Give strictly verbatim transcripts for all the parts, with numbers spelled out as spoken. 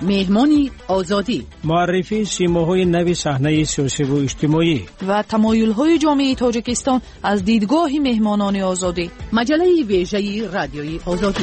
مهمان آزادی، معرفی سیماهای نو صحنه سیاسی و اجتماعی و تمایل‌های جامعه تاجیکستان از دیدگاه مهمانان آزادی. مجله ویژه رادیوی آزادی.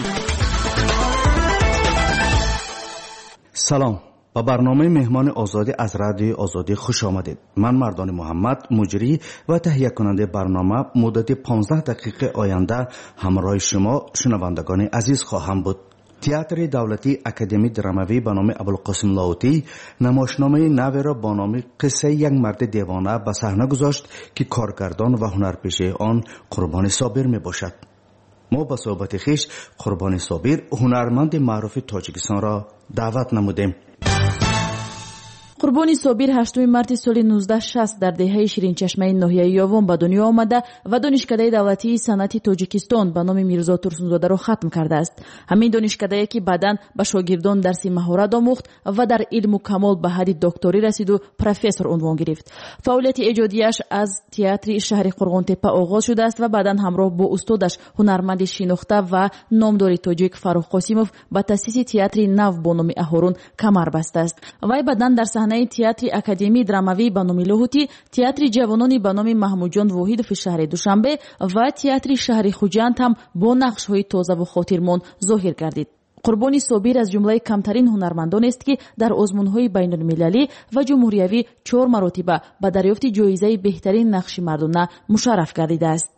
سلام، با برنامه مهمان آزادی از رادیوی آزادی خوش آمدید. من مردان محمد، مجری و تهیه کننده برنامه، مدت پانزده دقیقه آینده همراه شما شنوندگان عزیز خواهم بود. تئاتر دولتی اکادمی دراموی به نام ابوالقاسم لاهوتی نمایشنامه نو را با نام قصه یک مرد دیوانه به صحنه گذاشت که کارگردان و هنرپیشه آن قربانی صابر می باشد. ما به صحبت خویش قربانی صابر، هنرمند معروف تاجیکستان را دعوت نمودیم. قربانی صابر هشتم مارس سال نوزده شصت در دهه شیرینچشمه ناحیه یاون به دنیا آمده و دانشکده دولتی صنعت تاجیکستان به نام میرزا ترسونزاده را ختم کرده است. همین دانشکده که بعداً به شاگردان درس مهارت آموخت و در علم و کمال به حد دکتری رسید و پروفسور عنوان گرفت. فعالیت ایجادیش از تئاتر شهر قرغانتپه آغاز شده است و بعداً همراه با استادش هنرمند شناخته و نامدار تاجیک فروخ قاسیموف به تأسیس تئاتر نو با نام اهورون کمر بسته است. وی بعداً در صحنه تئاتر اکادمی دراموی به نام لاهوتی، تئاتر جوانانی به نام محمودجان واحدوف شهر دوشنبه و تئاتر شهر خوجند هم با نقش‌های تازه و خاطرمان ظاهر گردید. قربانی صابر از جمله کمترین هنرمندان است که در آزمون‌های بین‌المللی و جمهوریوی چهار مرتبه به دریافت جایزه بهترین نقش مردانه مشرف گردیده است.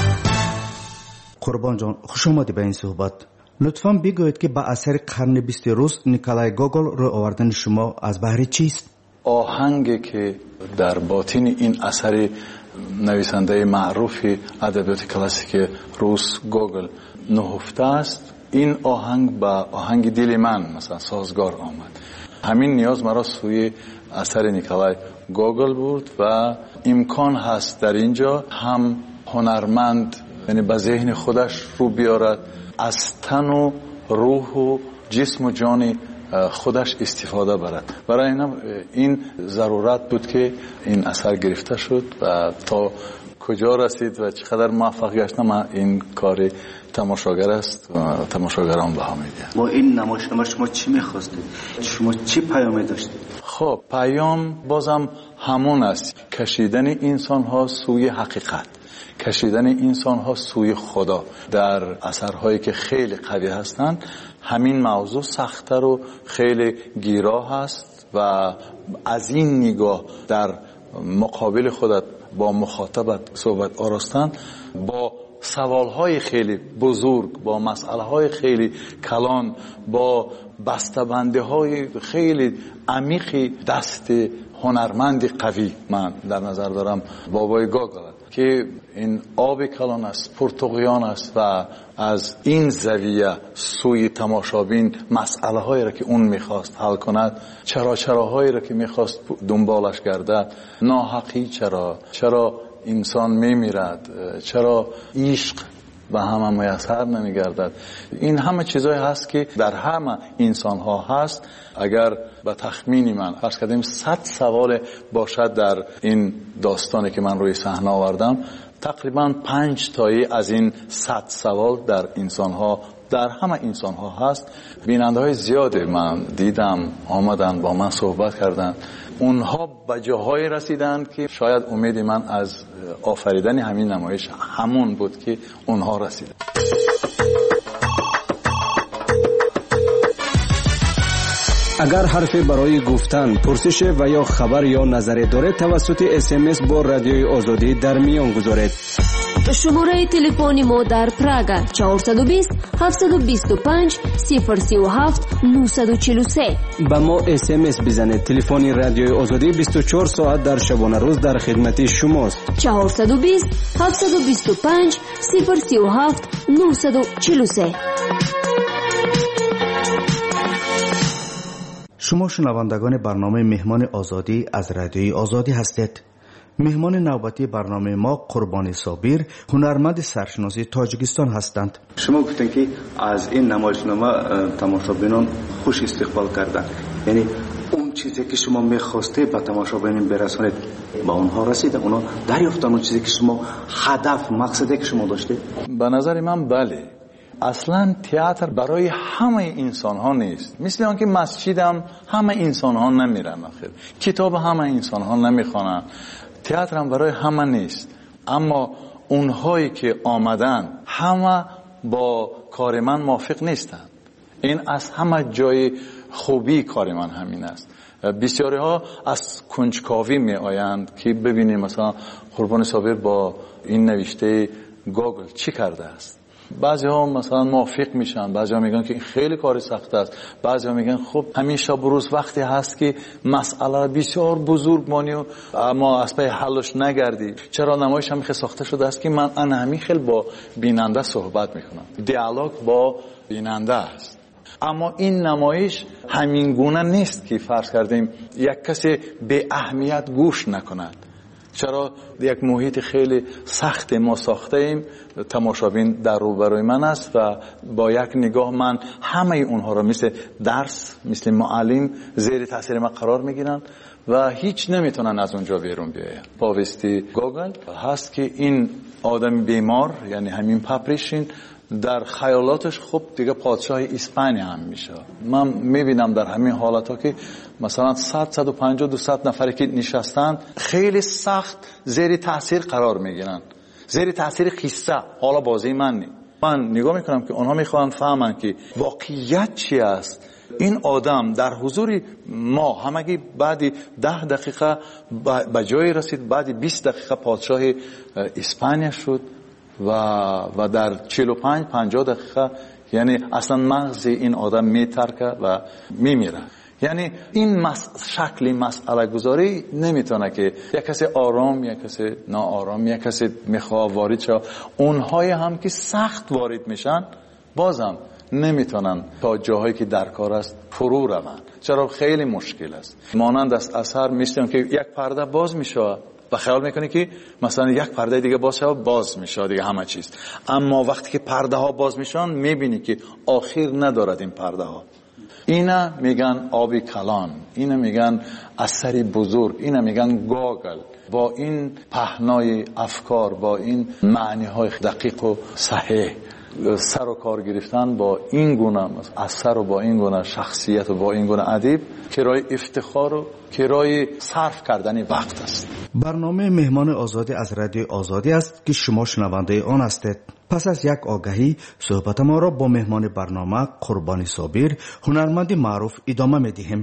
قربان جان، خوش آمدید به این صحبت. لطفاً بگویید که با اثر قرن بیست روز نیکولای گوگل رو آوردن شما از بهر چیست؟ آهنگی که در باطن این اثر نویسنده معروف ادبیات کلاسیک روس گوگل نهفته است، این آهنگ با آهنگ دل من مثلا سازگار آمد. همین نیاز مرا سوی اثر نیکولای گوگل بود و امکان هست در اینجا هم هنرمند یعنی به ذهن خودش رو بیارد، از تن و روح و جسم و جان خودش استفاده برد. برای این این ضرورت بود که این اثر گرفته شد و تا کجا رسید و چقدر موفق گشت من این کار تماشاگر است و تماشاگران بها میدهند. با این نمایشنامه شما چی میخواستید؟ شما چی پیامی داشتید؟ خب پیام بازم همون است، کشیدن انسان ها سوی حقیقت، کشیدن انسان ها سوی خدا. در اثرهایی که خیلی قوی هستند همین موضوع سخت‌تر و خیلی گیرا هست و از این نگاه در مقابل خودت با مخاطبت صحبت آراستن با سوالهای خیلی بزرگ، با مسئله‌های خیلی کلان، با بسته‌بندی‌های خیلی عمیق دست هنرمند قوی من در نظر دارم بابای گوگل که این آب کلان است، پرتقیان است و از این زاویه سوی تماشابین مسئله هایی را که اون میخواست حل کند، چرا چراهایی را که میخواست دنبالش گردد، ناحقی چرا چرا انسان میمیرد، چرا عشق و همه میسر نمیگردد. این همه چیزایی هست که در همه انسان ها هست. اگر به تخمینی من فرض کردیم صد سوال باشد در این داستانی که من روی صحنه آوردم، تقریبا پنج تایی از این صد سوال در انسان ها در همه انسان ها هست. بیننده های زیاده من دیدم آمدن با من صحبت کردن، اونها به جاهای رسیدن که شاید امید من از آفریدن همین نمایش همون بود که اونها رسیدن. اگر حرفی برای گفتن، پرسش و یا خبر یا نظری دارید توسط اس ام اس با رادیوی آزادی در میان گذارید. شماره تلفنی ما در پراگ چهارصد و بیست هفتصد و بیست و پنج صفر سی و هفت نهصد و چهل و سه. با ما اس ام اس بزنید. تلفن رادیوی آزادی بیست و چهار ساعت در شبانه روز در خدمت شماست. چهارصد و بیست هفتصد و بیست و پنج صفر سی و هفت نهصد و چهل و سه. شما شنوندگان برنامه مهمان آزادی از رادیوی آزادی هستید. مهمان نوبتی برنامه ما قربانی صابر، هنرمند سرشناسی تاجیکستان هستند. شما گفتین که از این نمایشنامه تماشابینان خوش استقبال کردند، یعنی اون چیزی که شما می‌خواستید به تماشابینان برسونید با اونها رسید، اونا دریافتن اون چیزی که شما هدف مقصدی که شما داشتید؟ به نظر من بله، اصلا تئاتر برای همه انسان ها نیست. مثل آنکه مسجد هم همه انسان ها نمیرن، آخر کتاب همه انسان ها نمیخوانن، تئاتر هم برای همه نیست. اما اونهایی که آمدن همه با کار من موافق نیستن. این از همه جای خوبی کار من همین است. بسیاری ها از کنجکاوی می آیند که ببینیم مثلا قربان صابر با این نوشته گوگل چی کرده است. بعضی ها مثلا موافق میشن، بعضی ها میگن که این خیلی کار سخت است، بعضی ها میگن خب همیشه بروز وقتی هست که مسئله بسیار بزرگ مانی و اما از پی حلش نگردی. چرا نمایش هم ساخته شده است که من انا همین خیلی با بیننده صحبت میکنم، دیالوگ با بیننده است. اما این نمایش همین گونه نیست که فرض کردیم یک کسی به اهمیت گوش نکند. چرا یک محیط خیلی سخت ما ساخته ایم، تماشابین در روبروی من است و با یک نگاه من همه اونها را مثل درس، مثل معلم زیر تاثیر من قرار میگیرن و هیچ نمیتونن از اونجا بیرون بیاین. پاوستی گوگل هست که این آدم بیمار، یعنی همین پاپریشین، در خیالاتش خب دیگه پادشاه اسپانیا هم میشه. من میبینم در همین حالت ها که مثلا صد صد و پنجاه دویست نفری که نشستن خیلی سخت زیر تاثیر قرار میگیرن، زیر تاثیر قصه. حالا بازی من نی من نگاه میکنم که اونها میخوان فهمن که واقعیت چی است. این آدم در حضور ما همگی بعد ده دقیقه به جای رسید، بعد بیست دقیقه پادشاه اسپانیا شد و و در چهل و پنج پنجاه دقیقه یعنی اصلا مغز این آدم میترکه و میمیره. یعنی این مس... شکلی مسئله گذاری نمیتونه که یک کسی آرام، یک کسی ناآرام، یک کسی میخواه وارد شه. اونهای هم که سخت وارد میشن بازم نمیتونن تا جاهایی که در کار است فرو روند. چرا خیلی مشکل است. مانند است اثر میشتن که یک پرده باز میشه و خیال میکنی که مثلا یک پرده دیگه باز شد باز میشه دیگه همه چیز. اما وقتی که پرده ها باز میشن میبینی که آخر ندارد این پرده ها. اینا میگن آبی کلان، اینا میگن اثری بزرگ، اینا میگن گوگل. با این پهنای افکار، با این معنی های دقیق و صحیح سر و کار گرفتن با این گونه اثر و با این گونه شخصیت و با این گونه ادیب کرای افتخار و کرای صرف کردن وقت است. برنامه مهمان آزادی از رادیو آزادی است که شما شنونده آن هستید. پس از یک آگهی صحبت ما را با مهمان برنامه قربانی صابر، هنرمند معروف ادامه می‌دهیم.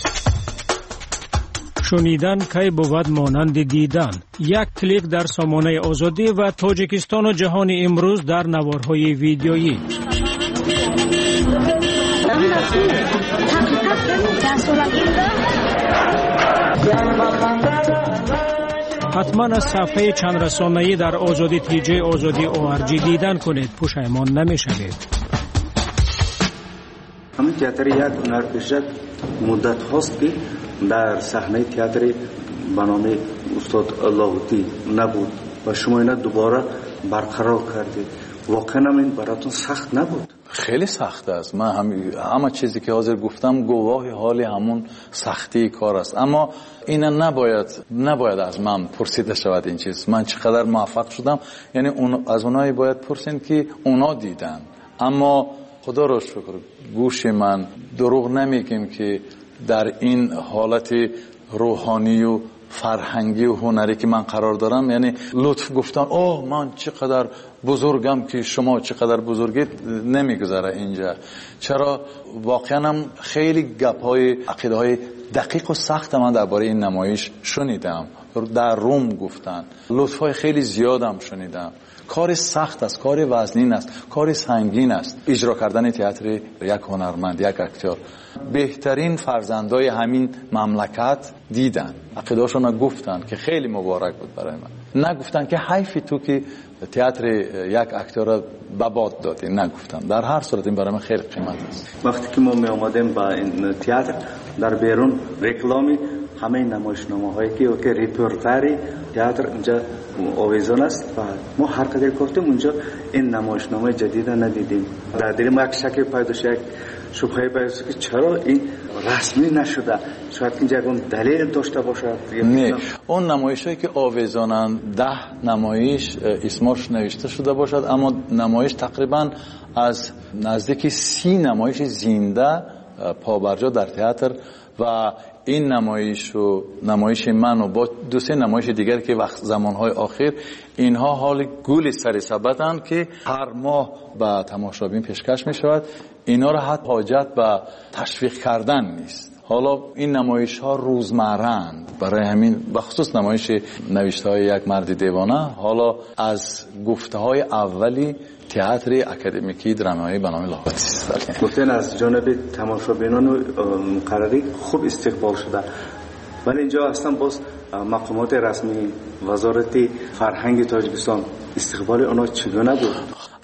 شنیدن کی بود مانند دیدن. یک کلیک در سامانه آزادی و تاجیکستان و جهان امروز در نوارهای ویدیویی. حتما از صفحه چند رسانه‌ای در آزادی تیجی آزادی او ار جی دیدن کنید، پشیمان نمی‌شوید. همین تئاتر یک هنرپیشه مدت هاست که در صحنه تئاتر به نام استاد لاهوتی نبود و شما اینا دوباره برقرار کردید. واقعا این براتون سخت نبود؟ خیلی سخت است. من هم همه چیزی که حاضر گفتم گواه حال همون سختی کار است. اما اینا نباید نباید از من پرسیده شود این چیز من چقدر موفق شدم. یعنی اون از اونایی باید پرسین که اونا دیدن. اما خدا را شکر گوش من دروغ نمیگیم که در این حالت روحانی و فرهنگی و هنری که من قرار دارم، یعنی لطف گفتن اوه من چقدر بزرگم که شما چقدر بزرگید نمیگذره اینجا. چرا واقعا هم خیلی گپ‌های عقیده‌های دقیق و سخت من درباره این نمایش شنیدم. در روم گفتن لطفای خیلی زیادم شنیدم. کار سخت است، کار وزنین است، کار سنگین است اجرا کردن تئاتر یک هنرمند، یک اکتور. بهترین فرزندای همین مملکت دیدن، عقیده‌هاشون گفتن که خیلی مبارک بود برای من. نگفتن که حیفی تو که تئاتر یک اکتور به باد دادی، نگفتن. در هر صورت این برای من خیلی قیمت است. وقتی که ما می آمدیم با این تئاتر در بیرون رکلامی همه نمایشنامه‌هایی که که ریپورتری تئاتر اینجا آویزان است و ما هر قدر گفتیم اونجا این نمایشنامه جدید ندیدیم. در دل ما یک شک پیدا شد، شبهه پیدا شد که چرا این رسمی نشده. شاید اینجا اون دلیل داشته باشد. نه، اون نمایشایی که آویزانند ده نمایش اسمش نوشته شده باشد، اما نمایش تقریبا از نزدیک سی نمایش زنده پابرجا در تئاتر و این نمایش و نمایش من و با دو سه نمایش دیگر که وقت زمانهای آخر اینها حال گل سر سبدند که هر ماه به تماشابین پیشکش می شود. اینا را حتی حاجت به تشویق کردن نیست. حالا این نمایش ها روزمرند، برای همین بخصوص نمایش نوشته های یک مرد دیوانه حالا از گفته های اولی تئاتر اکادمیکی درامایی به نام لاهوتی است. گفتن از جانب تماشابینان و مقرری خوب استقبال شده، ولی اینجا اصلا باز مقامات رسمی وزارت فرهنگ تاجیکستان استقبال آنها چگونه بود؟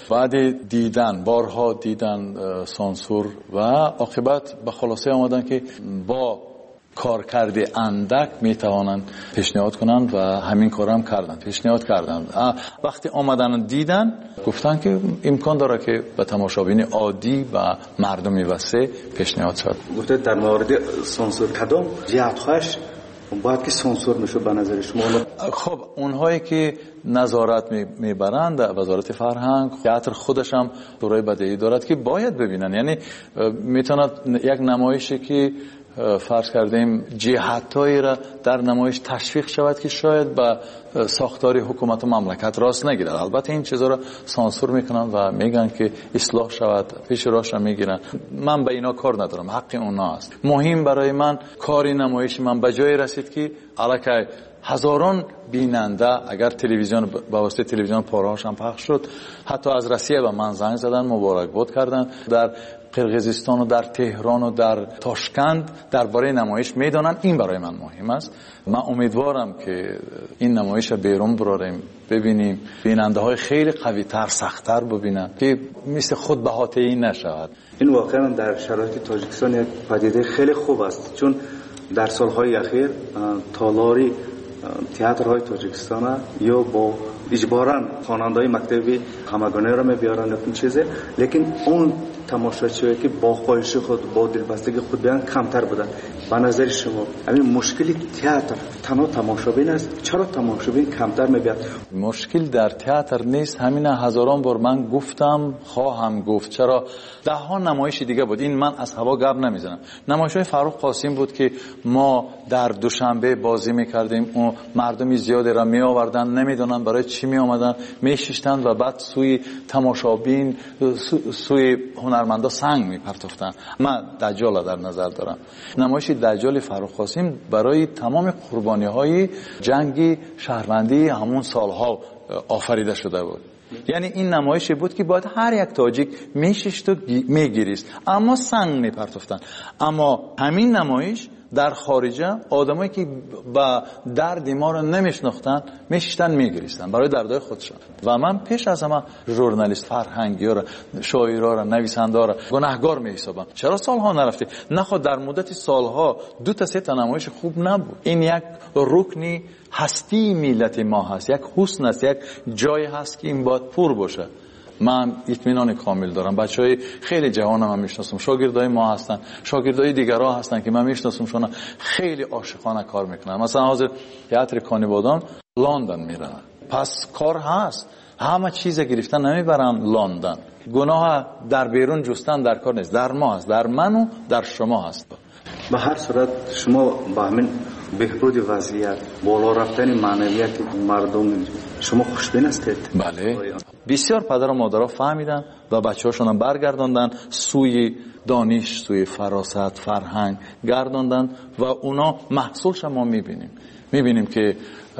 بعد دیدن بارها دیدن سانسور و عاقبت به خلاصه آمدن که با کار کرده اندک میتوانند پیشنهاد کنند و همین کار هم کردن، پیشنهاد کردن. وقتی آمدن دیدن گفتن که امکان داره که به تماشابین عادی و مردمی وسیع پیشنهاد شد. گفته در مورد سانسور کدام جهت‌هاش باید که سانسور میشه به نظر شما؟ خب اونهایی که نظارت میبرند وزارت فرهنگ، تئاتر خودش هم شورای بدهی دارد که باید ببینن. یعنی میتوند یک نمایشی که فرض کردیم جهتایی را در نمایش تشویق شود که شاید به ساختار حکومت و مملکت راست نگیرد، البته این چیزا را سانسور میکنن و میگن که اصلاح شود، پیش راهش میگیرن. من به اینا کار ندارم، حق اونا است. مهم برای من کاری نمایش من به جای رسید که الکی هزاران بیننده، اگر تلویزیون با واسطه تلویزیون پارهاش هم پخش شد، حتی از روسیه به من زنگ زدن، مبارکباد کردن. در قرقیزستان و در تهران و در تاشکند درباره نمایش میدانن. این برای من مهم است. من امیدوارم که این نمایش بیرون براریم، ببینیم، بیننده های خیلی قوی تر، سخت تر ببینن که مثل خود بهاته‌ای نشود. این واقعا در شرایط تاجیکستان یک پدیده خیلی خوب است، چون در سالهای اخیر تالاری تئاترهای تاجیکستان یا با اجباراً خواننده‌های مکتبی همگانی را می‌بیارن این چیزه، لیکن اون تماشاچیایی که با خواهش خود با دلبستگی خود بیان کمتر بودن. به نظر شما همین مشکلی تئاتر تنها تماشابین است؟ چرا تماشابین کمتر می‌بیاد؟ مشکل در تئاتر نیست، همین هزاران بار من گفتم، خواهم گفت. چرا ده ها نمایش دیگه بود، این من از هوا گپ نمیزنم. نمایش‌های فرخ قاسم بود که ما در دوشنبه بازی می‌کردیم، اون مردمی زیادی را می‌آوردن، نمی‌دونن برای چی می‌آمدن، می‌شیشتن و بعد سوی تماشابین، سو، سوی هنرمندا سنگ می‌پرتافتن. من دجال در نظر دارم. نمایش دجال فرخ قاسم برای تمام قربانی‌های جنگ شهروندی همون سالها آفریده شده بود. یعنی این نمایشی بود که باید هر یک تاجیک میششت و میگیریست، اما سنگ میپرتافتن. اما همین نمایش در خارجه آدمایی که با درد ما رو نمیشناختن میشتن میگریستن برای دردهای خودشان. و من پیش از همه ژورنالیست فرهنگی‌ها را، شاعرها را، نویسنده‌ها را گناهگار میحسابم. چرا سالها نرفته؟ نخواد در مدت سالها دو تا سه تا نمایش خوب نبود. این یک رکنی هستی ملت ما هست، یک حسن است، یک جای هست که این باید پر باشه. من اطمینان کامل دارم. بچهای خیلی جوانم من میشناسم، شاگردای ما هستن، شاگردای دیگرها هستن که من میشناسم، شون خیلی عاشقانه کار میکنن. مثلا حاضر تئاتر کانیبادان لندن میرن، پس کار هست. همه چیز گرفتن نمیبرن لندن. گناه در بیرون جستن در کار نیست، در ما هست، در من و در شما هست. به هر صورت شما با همین بهبود وضعیت، بالا رفتن معنویت مردم، شما خوشبین هستید؟ بله. بسیار پدر و مادرها فهمیدن و بچه‌هاشون هم برگرداندن سوی دانش، سوی فراست، فرهنگ گرداندن و اونا محصولش ما میبینیم. میبینیم که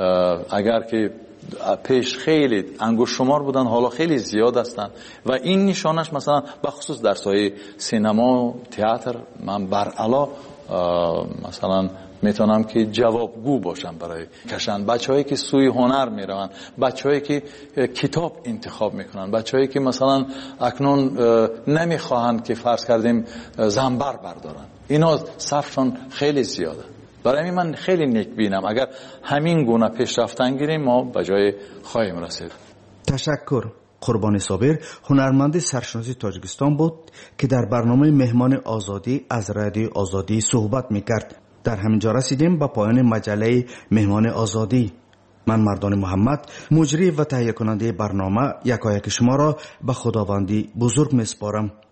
اگر که پیش خیلی انگشت شمار بودن، حالا خیلی زیاد هستن و این نشانش مثلا بخصوص در سایه سینما و تئاتر من برعلا مثلا میتونم که جوابگو باشم برای کشن. بچه‌هایی که سوی هنر میرون، بچه‌هایی که کتاب انتخاب میکنن، بچه‌هایی که مثلا اکنون نمیخواهند که فرض کردیم زنبر بردارن، اینا صفشون خیلی زیاده. برای من خیلی نیک بینم اگر همین گونه پیشرفتن گیریم ما به جای خواهیم رسید. تشکر. قربانی صابر هنرمند سرشناسی تاجیکستان بود که در برنامه مهمان آزادی از رادیو آزادی صحبت میکرد. در همینجا رسیدیم به پایان مجله مهمان آزادی. من مردان محمد مجری و تهیه کننده برنامه یکایک شما را به خداوندی بزرگ میسپارم.